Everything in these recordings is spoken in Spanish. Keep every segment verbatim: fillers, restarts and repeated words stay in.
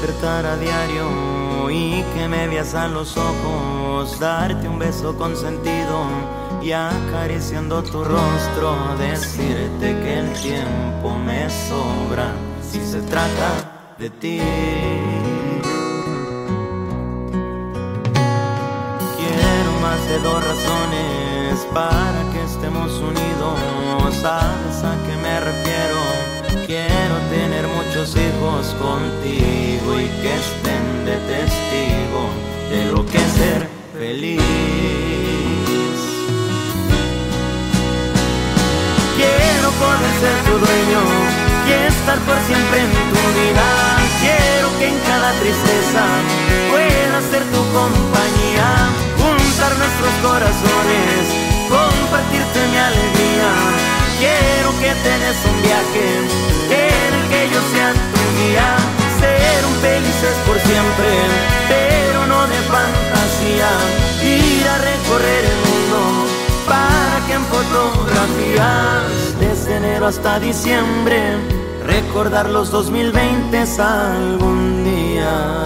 despertar a diario y que me veas a los ojos, darte un beso con sentido y acariciando tu rostro, decirte que el tiempo me sobra si se trata de ti. Quiero más de dos razones para que estemos unidos, ¿sabes a qué me refiero? Quiero tener muchos hijos contigo y que estén de testigo de lo que es ser feliz. Quiero poder ser tu dueño y estar por siempre en tu vida. Quiero que en cada tristeza pueda ser tu compañía, juntar nuestros corazones, compartirte mi alegría. Quiero que te des un viaje en el que yo sea tu guía, ser un felices por siempre, pero no de fantasía, ir a recorrer el mundo para que en fotografías desde enero hasta diciembre recordar los dos mil veinte algún día.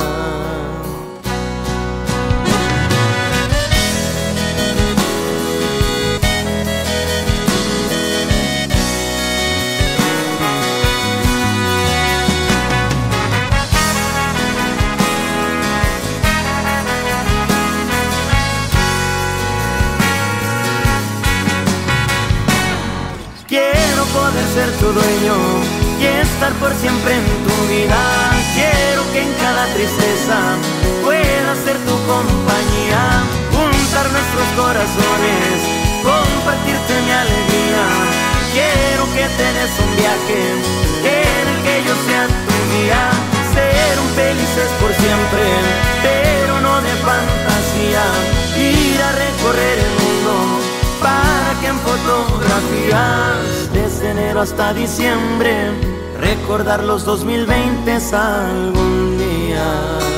Poder ser tu dueño y estar por siempre en tu vida. Quiero que en cada tristeza pueda ser tu compañía, juntar nuestros corazones, compartirte mi alegría. Quiero que te des un viaje en el que yo sea tu guía, ser un felices por siempre, pero no de fantasía, ir a recorrer el mundo para que en fotografías desde enero hasta diciembre recordar los dos mil veinte algún día.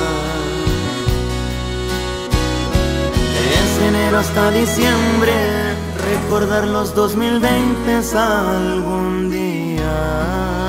Desde enero hasta diciembre recordar los dos mil veinte algún día.